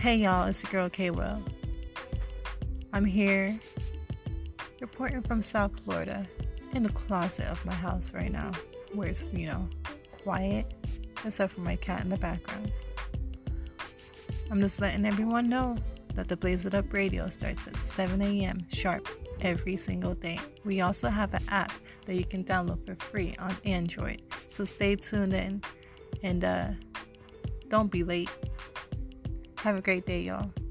Hey y'all, it's your girl K-Will. I'm here reporting from South Florida in the closet of my house right now, where it's, quiet, except for my cat in the background. I'm just letting everyone know that the Blaze It Up radio starts at 7 a.m. sharp every single day. We also have an app that you can download for free on Android, so stay tuned in and don't be late. Have a great day, y'all.